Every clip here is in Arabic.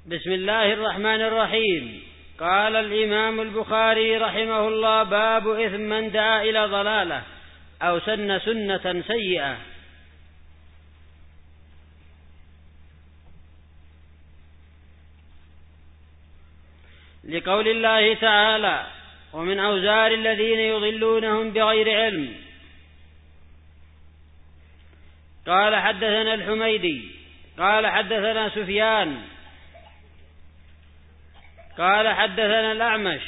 بسم الله الرحمن الرحيم. قال الإمام البخاري رحمه الله: باب إثم من دعا إلى ضلالة أو سن سنة سيئة. لقول الله تعالى: ومن أوزار الذين يضلونهم بغير علم. قال حدثنا الحميدي قال حدثنا سفيان قال حدثنا الأعمش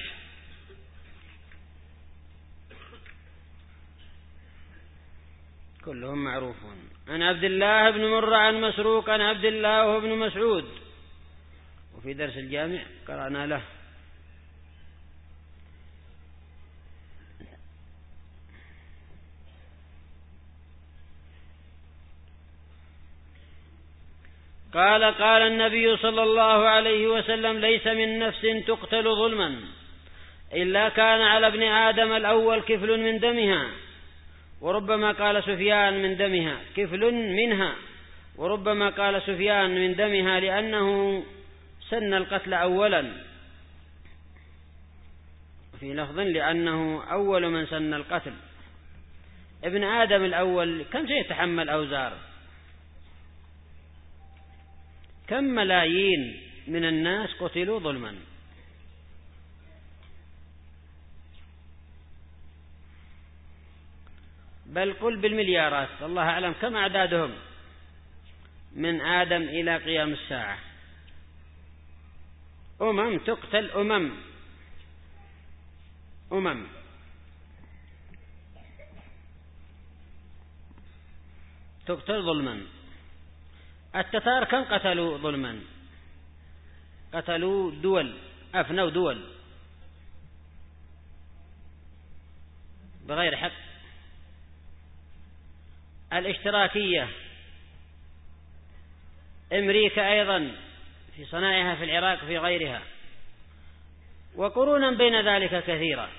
كلهم معروفون عن عبد الله بن مرة عن مسروق عن عبد الله وابن مسعود، وفي درس الجامع قرأنا له. قال النبي صلى الله عليه وسلم: ليس من نفس تقتل ظلما إلا كان على ابن آدم الأول كفل من دمها. وربما قال سفيان من دمها كفل منها، وربما قال سفيان من دمها لأنه سن القتل أولا، في لفظ لأنه أول من سن القتل. ابن آدم الأول كم سيتحمل أوزار؟ كم ملايين من الناس قتلوا ظلما. بل قل بالمليارات، الله أعلم كم أعدادهم من آدم إلى قيام الساعة. تقتل تقتل ظلما. التتار كم قتلوا ظلما؟ قتلوا دول، أفنوا دول بغير حق. الاشتراكية، أمريكا أيضا في صنائعها في العراق وفي غيرها، وقرونا بين ذلك كثيرة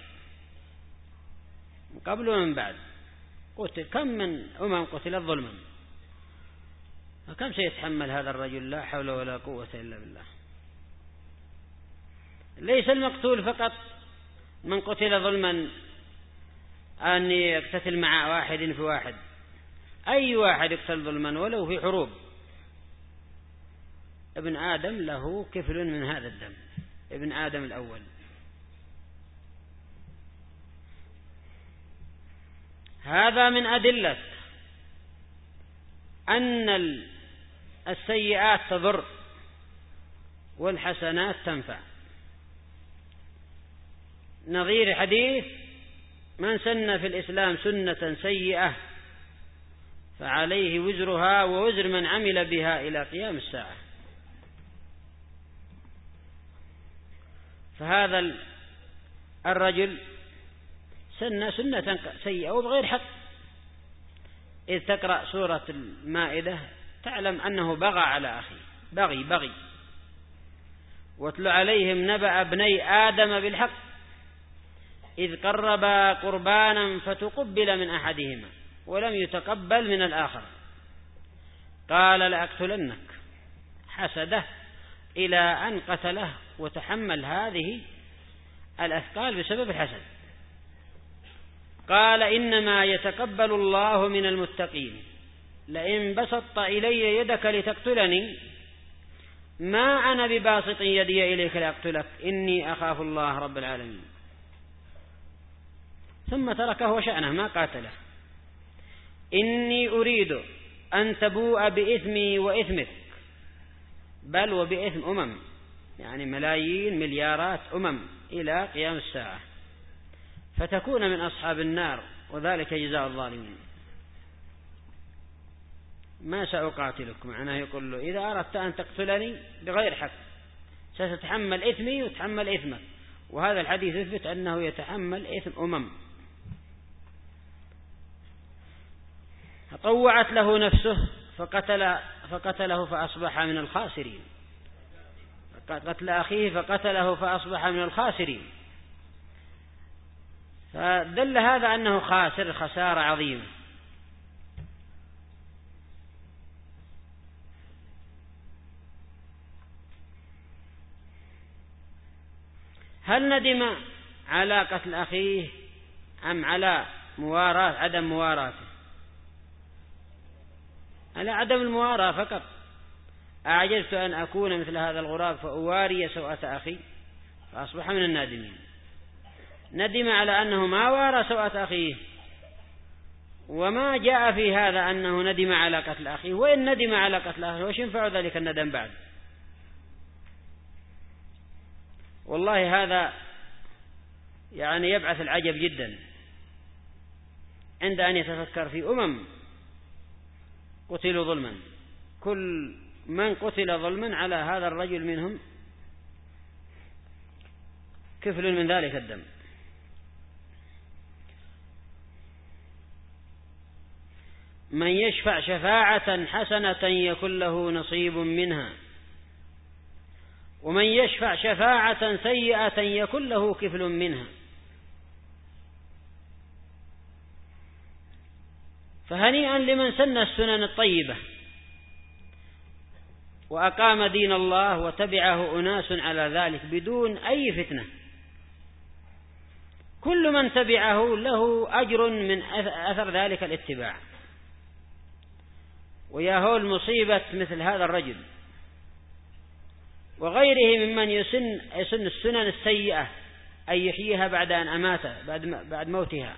قبل ومن بعد. قتل كم من قتلت ظلما، فكم سيتحمل هذا الرجل؟ لا حول ولا قوة إلا بالله. ليس المقتول فقط من قتل ظلما أن يقتتل مع واحد في واحد، أي واحد يقتل ظلما ولو في حروب، ابن آدم له كفل من هذا الدم، ابن آدم الأول. هذا من أدلة أن السيئات تضر والحسنات تنفع. نظير حديث: من سن في الإسلام سنة سيئة فعليه وزرها ووزر من عمل بها إلى قيام الساعة. فهذا الرجل سن سنة سيئة وبغير حق. إذ تقرأ سورة المائدة تعلم أنه بغى على أخيه، بغي. واتل عليهم نبأ ابني آدم بالحق إذ قربا قربانا فتقبل من أحدهما ولم يتقبل من الآخر قال لأقتلنك، حسده إلى أن قتله وتحمل هذه الأثقال بسبب الحسد. قال: إنما يتقبل الله من المتقين، لئن بسطت إلي يدك لتقتلني ما أنا بباسط يدي إليك لأقتلك إني أخاف الله رب العالمين. ثم تركه وشأنه ما قاتله. إني أريد أن تبوء بإثمي وإثمك، بل وبإثم يعني ملايين مليارات إلى قيام الساعة، فتكون من أصحاب النار، وذلك جزاء الظالمين. ما سأقاتلك، معناه يقول له: إذا أردت أن تقتلني بغير حق ستتحمل إثمي وتحمل إثمك. وهذا الحديث يثبت أنه يتحمل إثم فطوعت له نفسه فقتله فأصبح من الخاسرين. قتل أخيه فقتله فأصبح من الخاسرين. فدل هذا أنه خاسر خسارة عظيمة. هل ندم على قتل أخيه أم على عدم مواراته؟ على عدم المواراة فقط. أعجزت أن أكون مثل هذا الغراب فأواري سوءة أخي فأصبح من النادمين. ندم على أنه ما وارى سوءة أخيه، وما جاء في هذا أنه ندم على قتل أخيه. وإن ندم على قتل أخيه وش ينفع ذلك الندم بعد؟ والله هذا يعني يبعث العجب جدا عند أن يتفكر في قتلوا ظلما. كل من قتل ظلما على هذا الرجل منهم كفل من ذلك الدم. من يشفع شفاعة حسنة يكن له نصيب منها، ومن يشفع شفاعة سيئة يكن له كفل منها. فهنيئا لمن سن السنن الطيبة وأقام دين الله وتبعه أناس على ذلك بدون أي فتنة. كل من تبعه له أجر من أثر ذلك الاتباع. ويا هو المصيبة مثل هذا الرجل وغيره ممن يسن السنن السيئة أن يحييها بعد أن أماته، بعد موتها.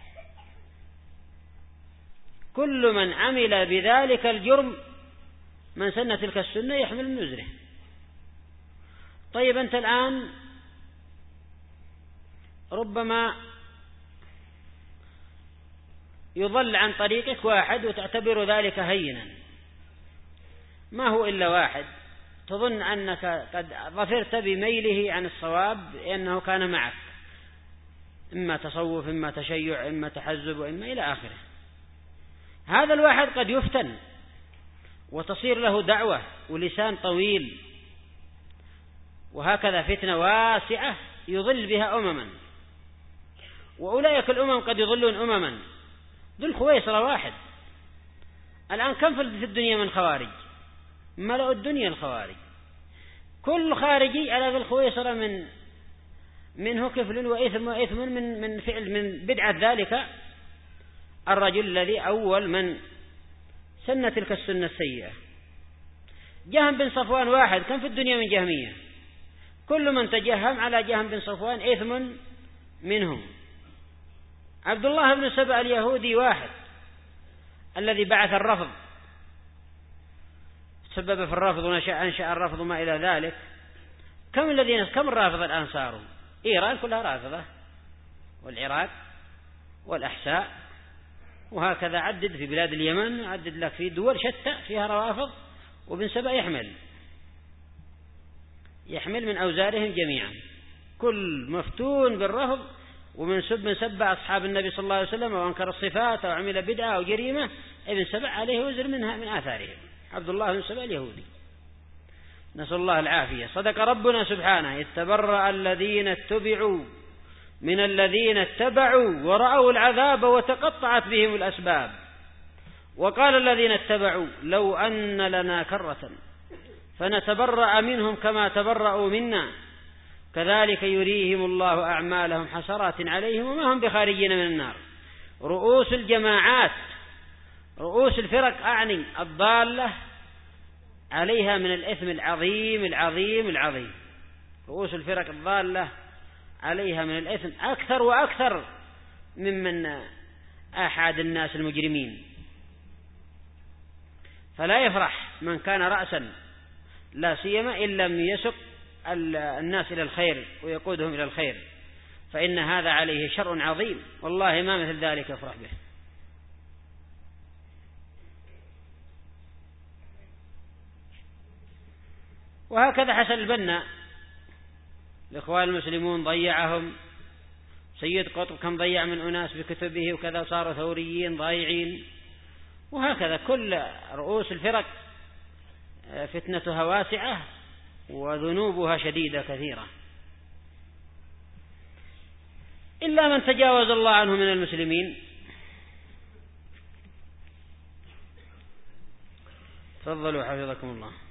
كل من عمل بذلك الجرم من سن تلك السنة يحمل من وزره. طيب أنت الآن ربما يضل عن طريقك واحد وتعتبر ذلك هينا، ما هو إلا واحد، تظن أنك قد ظفرت بميله عن الصواب لأنه كان معك، إما تصوف إما تشيع إما تحزب وإما إلى آخره. هذا الواحد قد يفتن وتصير له دعوة ولسان طويل، وهكذا فتنة واسعة يضل بها أمما، وأولئك الأمم قد يضلون أمما. ذو الخويصرة واحد الآن كم في الدنيا من خوارج؟ ملأوا الدنيا الخوارج. كل خارجي على ذو الخويصرة منه كفل وإثم من فعل من بدعة ذلك الرجل الذي أول من سن تلك السنة السيئة. جهم بن صفوان واحد كم في الدنيا من جهمية؟ كل من تجهم على جهم بن صفوان إثم منهم. عبد الله بن سبأ اليهودي واحد الذي بعث الرفض، تسبب في الرفض وأنشأ الرفض ما إلى ذلك. كم الرافضة الآن صاروا؟ إيران كلها رافضة، والعراق والأحساء، وهكذا عدد في بلاد اليمن، عدد لك في دول شتى فيها روافض. وبن سبأ يحمل من أوزارهم جميعا. كل مفتون بالرفض ومن سب أصحاب النبي صلى الله عليه وسلم وأنكر الصفات وعمل بدعة أو جريمة، ابن سبأ عليه وزر من آثارهم. عبد الله بن سبأ اليهودي، نسأل الله العافية. صدق ربنا سبحانه: يتبرأ الذين اتبعوا من الذين اتبعوا ورأوا العذاب وتقطعت بهم الأسباب. وقال الذين اتبعوا: لو أن لنا كرة فنتبرأ منهم كما تبرأوا منا كذلك يريهم الله أعمالهم حسرات عليهم وما هم بخارجين من النار. رؤوس الجماعات، رؤوس الفرق أعني الضالة، عليها من الإثم العظيم العظيم العظيم. رؤوس الفرق الضالة عليها من الإثم أكثر وأكثر ممن أحد الناس المجرمين. فلا يفرح من كان رأسا لا سيما إن لم يسق الناس إلى الخير ويقودهم إلى الخير، فإن هذا عليه شر عظيم، والله ما مثل ذلك يفرح به. وهكذا حسن البنا الإخوان المسلمون ضيعهم. سيد قطب كم ضيع من أناس بكتبه وكذا، صاروا ثوريين ضايعين. وهكذا كل رؤوس الفرق فتنتها واسعة وذنوبها شديدة كثيرة، إلا من تجاوز الله عنه من المسلمين. تفضلوا حفظكم الله.